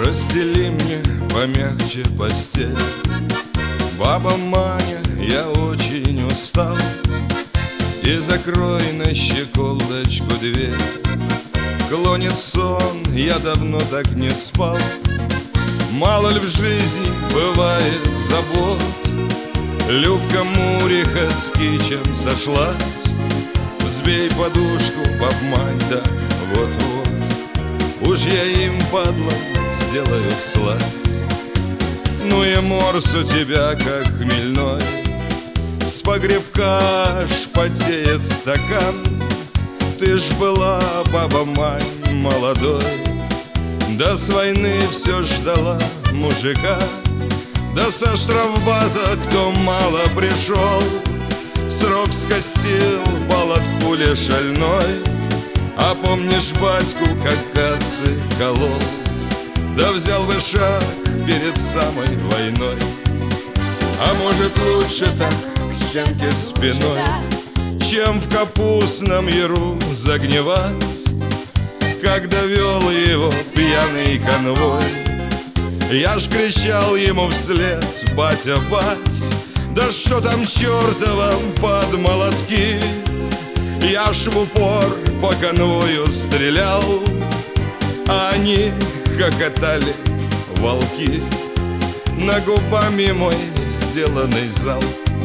Постели мне помягче постель. Баба Маня, я очень устал, и закрой на щеколдочку дверь. Клонит сон, я давно так не спал. Мало ли в жизни бывает забот. Любка Муриха с кичем сошлась. Взбей подушку, баб Мань, да вот-вот. Уж я им, падла, сделаю всласть. Ну и морс у тебя, как хмельной, с погребка аж потеет стакан. Ты ж была, баба Мань, молодой, да с войны все ждала мужика. Да со штрафбата, кто мало пришел, срок скостил, пал от пули шальной. А помнишь батьку, как кассы колол, да взял бы шаг перед самой войной. А может лучше так к стенке спиной, чем в капустном яру загнивать, когда вел его пьяный конвой. Я ж кричал ему вслед: батя, бать, да что там чертова под молотки. Я ж в упор по конвою стрелял, а они хохотали, волки, на губами мой сделанный залп.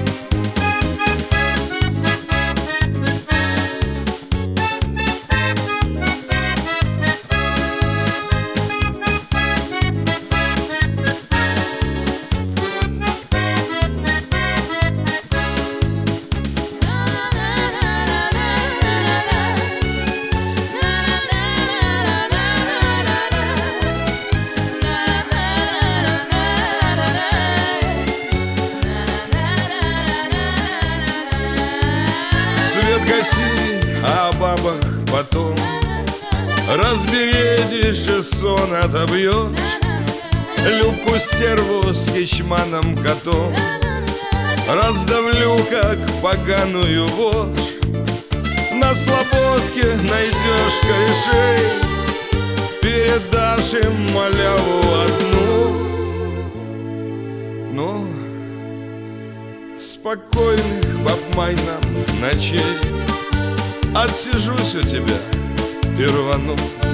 О бабах потом разбередишь и сон отобьешь. Любку стерву с ячманом котом раздавлю, как поганую вошь. На слободке найдешь корешей, передашь им маляву одну. Ну, спокойных, баб Мань, нам ночей. Отсижусь у тебя и рвану.